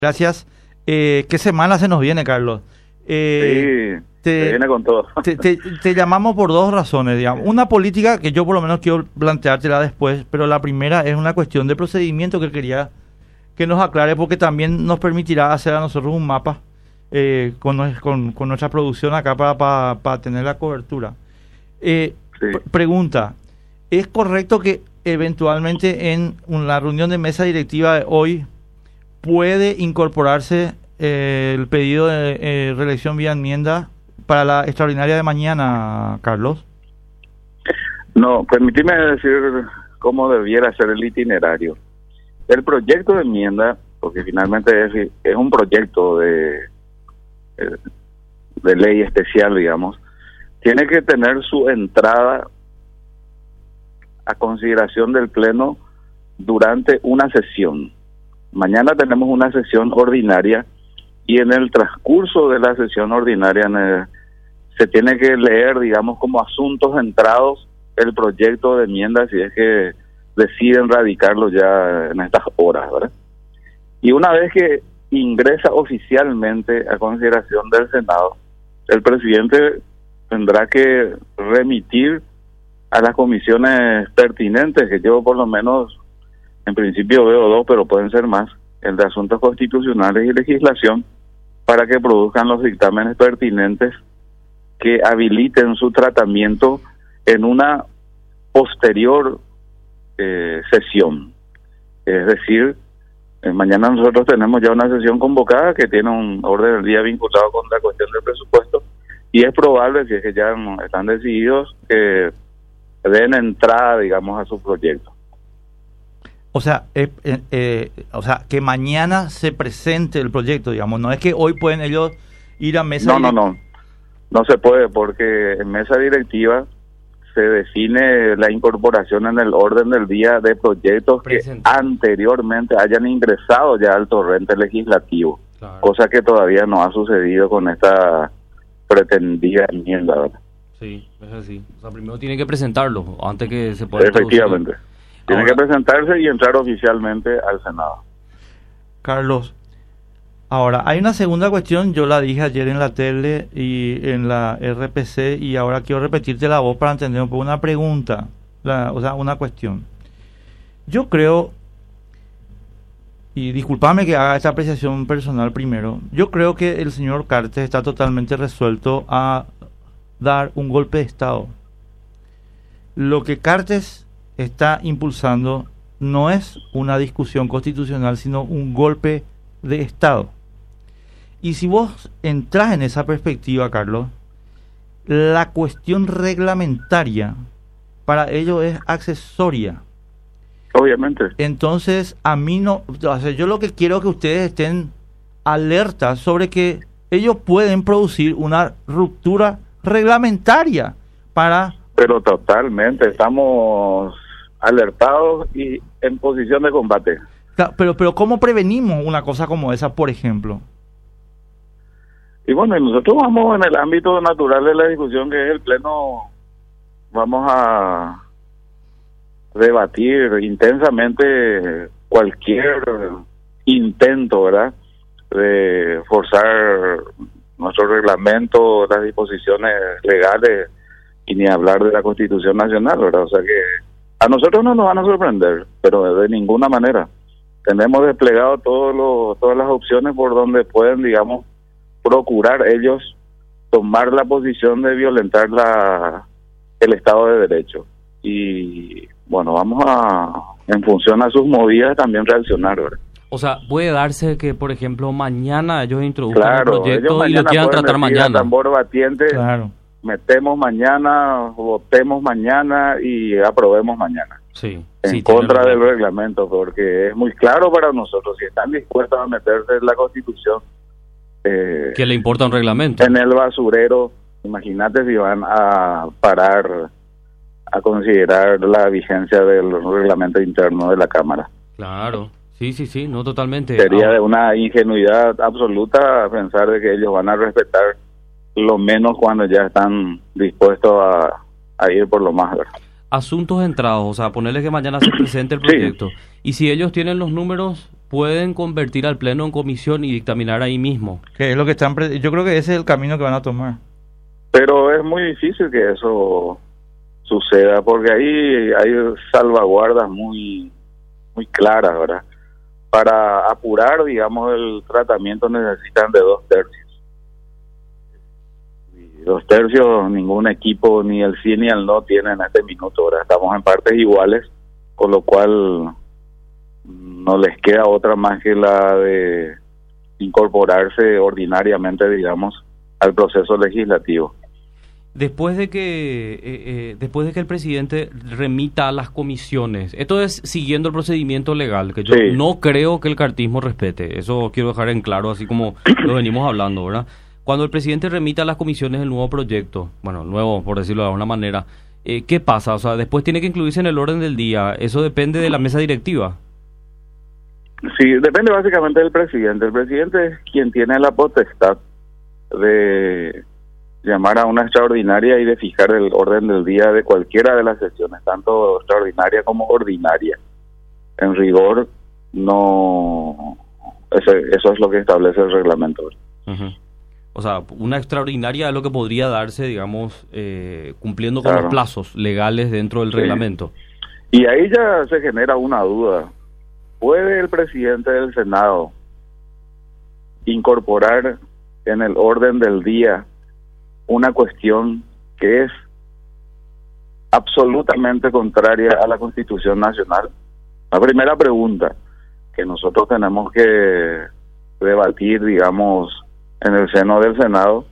Gracias. ¿Qué semana se nos viene, Carlos? Sí, se viene con todo. Te llamamos por dos razones, digamos. Una política que yo por lo menos quiero planteártela después, pero la primera es una cuestión de procedimiento que quería que nos aclare, porque también nos permitirá hacer a nosotros un mapa con nuestra producción acá para tener la cobertura. Sí. Pregunta, ¿es correcto que eventualmente en la reunión de mesa directiva de hoy puede incorporarse el pedido de reelección vía enmienda para la extraordinaria de mañana, Carlos? No, permíteme decir cómo debiera ser el itinerario. El proyecto de enmienda, porque finalmente es un proyecto de ley especial, digamos, tiene que tener su entrada a consideración del Pleno durante una sesión. Mañana tenemos una sesión ordinaria y en el transcurso de la sesión ordinaria se tiene que leer, digamos, como asuntos entrados el proyecto de enmienda si es que deciden radicarlo ya en estas horas, ¿verdad? Y una vez que ingresa oficialmente a consideración del Senado, el presidente tendrá que remitir a las comisiones pertinentes, que yo por lo menos en principio veo dos, pero pueden ser más, el de Asuntos Constitucionales y Legislación, para que produzcan los dictámenes pertinentes que habiliten su tratamiento en una posterior sesión. Es decir, mañana nosotros tenemos ya una sesión convocada que tiene un orden del día vinculado con la cuestión del presupuesto y es probable, si es que ya están decididos, que den entrada, digamos, a su proyecto. O sea, que mañana se presente el proyecto, digamos, no es que hoy pueden ellos ir a mesa. No se puede, porque en mesa directiva se define la incorporación en el orden del día de proyectos que anteriormente hayan ingresado ya al torrente legislativo, claro. Cosa que todavía no ha sucedido con esta pretendida enmienda, ¿verdad? Sí, es así. O sea, primero tiene que presentarlo antes que se pueda efectivamente. Tiene que presentarse y entrar oficialmente al Senado. Carlos, ahora, hay una segunda cuestión, yo la dije ayer en la tele y en la RPC, y ahora quiero repetirte la voz para entender un poco una pregunta, una cuestión. Yo creo, y discúlpame que haga esta apreciación personal primero, yo creo que el señor Cartes está totalmente resuelto a dar un golpe de Estado. Lo que Cartes está impulsando no es una discusión constitucional, sino un golpe de Estado. Y si vos entras en esa perspectiva, Carlos, la cuestión reglamentaria para ello es accesoria. Obviamente. Entonces, a mí no, o sea, yo lo que quiero es que ustedes estén alertas sobre que ellos pueden producir una ruptura reglamentaria para... Pero totalmente, estamos alertados y en posición de combate. Pero ¿cómo prevenimos una cosa como esa, por ejemplo? Y bueno, nosotros vamos en el ámbito natural de la discusión, que es el Pleno, vamos a debatir intensamente cualquier intento, ¿verdad?, de forzar nuestro reglamento, las disposiciones legales, y ni hablar de la Constitución Nacional, ¿verdad? O sea que a nosotros no nos van a sorprender, pero de ninguna manera. Tenemos desplegado todas las opciones por donde pueden, digamos, procurar ellos tomar la posición de violentar el Estado de Derecho. Y bueno, vamos en función a sus movidas, también reaccionar, ¿verdad? O sea, puede darse que, por ejemplo, mañana ellos introduzcan el proyecto y lo quieran tratar mañana. Tambor batiente, claro. Metemos mañana, votemos mañana y aprobemos mañana. Sí. En contra del reglamento, porque es muy claro para nosotros, si están dispuestos a meterse en la Constitución, ¿qué le importa un reglamento? En el basurero, imagínate si van a parar a considerar la vigencia del reglamento interno de la Cámara. Claro, sí, no, totalmente. Sería de una ingenuidad absoluta pensar de que ellos van a respetar lo menos cuando ya están dispuestos a ir por lo más, ¿verdad? Asuntos entrados, o sea, ponerle que mañana se presente el proyecto. Sí. Y si ellos tienen los números pueden convertir al Pleno en comisión y dictaminar ahí mismo. Que es lo que yo creo que ese es el camino que van a tomar. Pero es muy difícil que eso suceda, porque ahí hay salvaguardas muy claras, ¿verdad? Para apurar, digamos, el tratamiento necesitan de 2/3. Y 2/3 ningún equipo, ni el sí ni el no, tiene en este minuto, ¿verdad? Estamos en partes iguales, con lo cual no les queda otra más que la de incorporarse ordinariamente, digamos, al proceso legislativo. Después de que el presidente remita a las comisiones, esto es siguiendo el procedimiento legal, que yo no creo que el cartismo respete, eso quiero dejar en claro, así como lo venimos hablando, ¿verdad? Cuando el presidente remita a las comisiones el nuevo proyecto, bueno, nuevo por decirlo de alguna manera, ¿qué pasa? O sea, después tiene que incluirse en el orden del día, ¿eso depende de la mesa directiva? Sí, depende básicamente del presidente. El presidente es quien tiene la potestad de llamar a una extraordinaria y de fijar el orden del día de cualquiera de las sesiones, tanto extraordinaria como ordinaria. En rigor, no, eso es lo que establece el reglamento. Uh-huh. O sea, una extraordinaria es lo que podría darse, digamos, cumpliendo con los plazos legales dentro del reglamento. Y ahí ya se genera una duda. ¿Puede el presidente del Senado incorporar en el orden del día una cuestión que es absolutamente contraria a la Constitución Nacional? La primera pregunta que nosotros tenemos que debatir, digamos, en el seno del Senado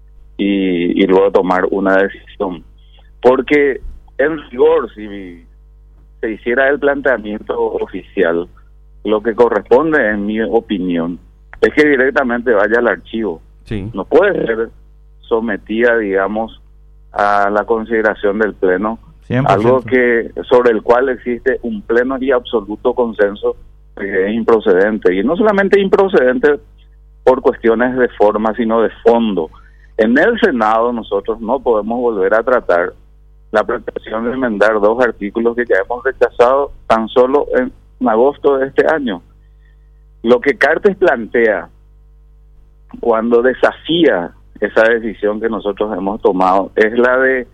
y luego tomar una decisión. Porque en rigor, si se hiciera el planteamiento oficial, lo que corresponde, en mi opinión, es que directamente vaya al archivo. Sí. No puede ser sometida, digamos, a la consideración del Pleno, 100%. Algo que sobre el cual existe un pleno y absoluto consenso, que es improcedente. Y no solamente improcedente por cuestiones de forma, sino de fondo. En el Senado nosotros no podemos volver a tratar la pretensión de enmendar 2 artículos que ya hemos rechazado tan solo en agosto de este año. Lo que Cartes plantea cuando desafía esa decisión que nosotros hemos tomado es la de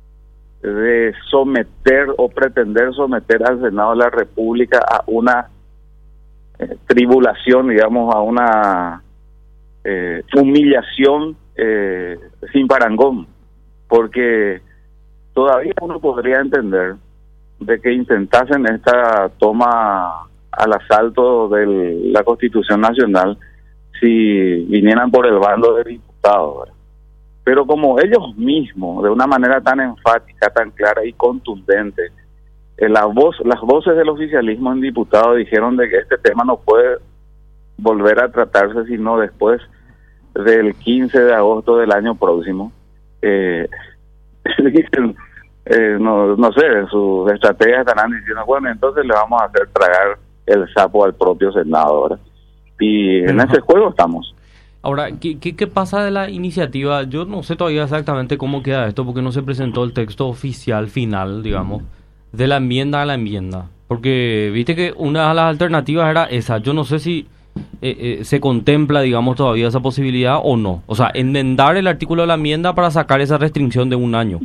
someter o pretender someter al Senado de la República a una tribulación, digamos, a una humillación sin parangón, porque todavía uno podría entender de que intentasen esta toma al asalto de la Constitución Nacional si vinieran por el bando de diputados, ¿verdad? Pero como ellos mismos, de una manera tan enfática, tan clara y contundente, las voces del oficialismo en diputados dijeron de que este tema no puede volver a tratarse sino después del 15 de agosto del año próximo. Dicen, no sé, sus estrategias estarán diciendo, bueno, entonces le vamos a hacer tragar el sapo al propio Senado, ¿verdad? Y en ese juego estamos. Ahora, ¿qué pasa de la iniciativa? Yo no sé todavía exactamente cómo queda esto, porque no se presentó el texto oficial final, digamos, de la enmienda a la enmienda. Porque viste que una de las alternativas era esa. Yo no sé si se contempla, digamos, todavía esa posibilidad o no. O sea, enmendar el artículo de la enmienda para sacar esa restricción de 1 año.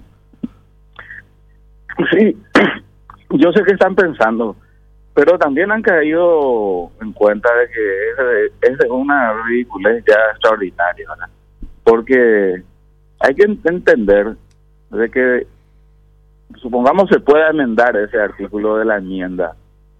Sí, yo sé que están pensando, pero también han caído en cuenta de que es de una ridiculez ya extraordinaria, ¿verdad? Porque hay que entender de que, supongamos, se pueda enmendar ese artículo de la enmienda.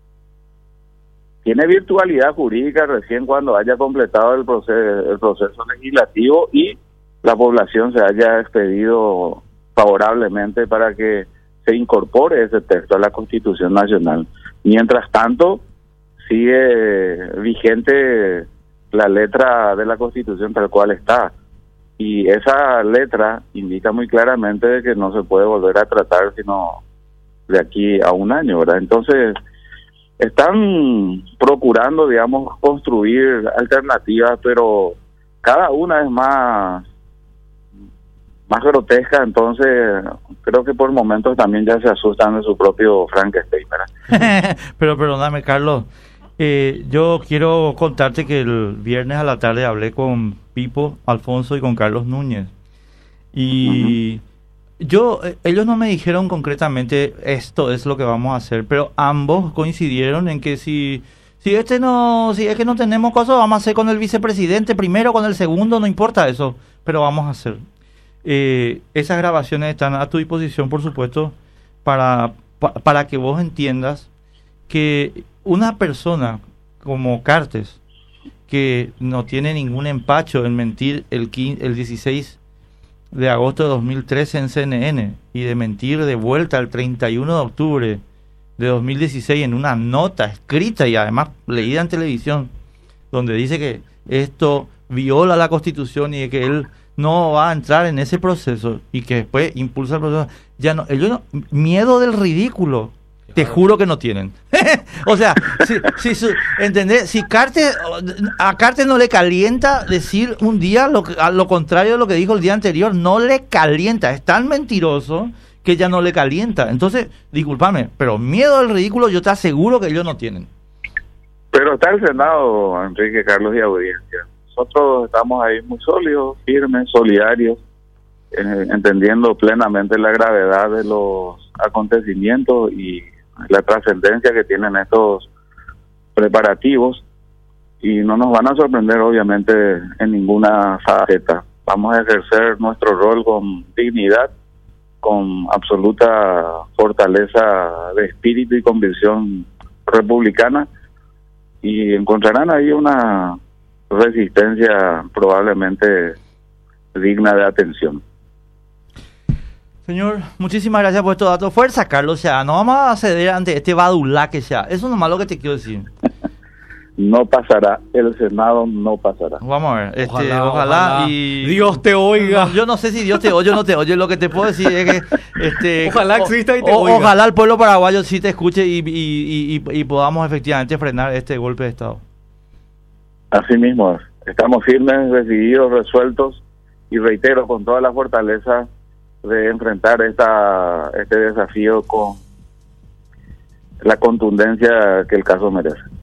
Tiene virtualidad jurídica recién cuando haya completado el proceso legislativo y la población se haya expedido favorablemente para que se incorpore ese texto a la Constitución Nacional. Mientras tanto, sigue vigente la letra de la Constitución tal cual está. Y esa letra indica muy claramente de que no se puede volver a tratar sino de aquí a 1 año, ¿verdad? Entonces, están procurando, digamos, construir alternativas, pero cada una es más grotesca, entonces creo que por momentos también ya se asustan de su propio Frankenstein, ¿verdad? Pero perdóname, Carlos, Yo quiero contarte que el viernes a la tarde hablé con Pipo Alfonso y con Carlos Núñez. Y ellos no me dijeron concretamente esto es lo que vamos a hacer, pero ambos coincidieron en que si es que no tenemos cosas, vamos a hacer con el vicepresidente primero, con el segundo, no importa eso, pero vamos a hacer. Esas grabaciones están a tu disposición, por supuesto, para que vos entiendas que una persona como Cartes, que no tiene ningún empacho en mentir el 16 de agosto de 2013 en CNN y de mentir de vuelta el 31 de octubre de 2016 en una nota escrita y además leída en televisión, donde dice que esto viola la Constitución y que él no va a entrar en ese proceso y que después impulsa el proceso. Miedo del ridículo, te juro que no tienen. O sea, ¿entendés? Si a Cartes no le calienta decir un día a lo contrario de lo que dijo el día anterior, no le calienta, es tan mentiroso que ya no le calienta. Entonces, discúlpame, pero miedo al ridículo yo te aseguro que ellos no tienen. Pero está el Senado, Enrique, Carlos y audiencia. Nosotros estamos ahí muy sólidos, firmes, solidarios, entendiendo plenamente la gravedad de los acontecimientos y la trascendencia que tienen estos preparativos, y no nos van a sorprender obviamente en ninguna faceta. Vamos a ejercer nuestro rol con dignidad, con absoluta fortaleza de espíritu y convicción republicana, y encontrarán ahí una resistencia probablemente digna de atención. Señor, muchísimas gracias por estos datos. Fuerza, Carlos, o sea, no vamos a ceder ante este badulá que sea. Eso nomás lo que te quiero decir. No pasará, el Senado no pasará. Vamos a ver, ojalá y Dios te oiga. No, yo no sé si Dios te oye o no te oye, lo que te puedo decir es que ojalá exista y te oiga. Ojalá el pueblo paraguayo sí te escuche y podamos efectivamente frenar este golpe de Estado. Así mismo, estamos firmes, decididos, resueltos, y reitero, con toda la fortaleza de enfrentar este desafío con la contundencia que el caso merece.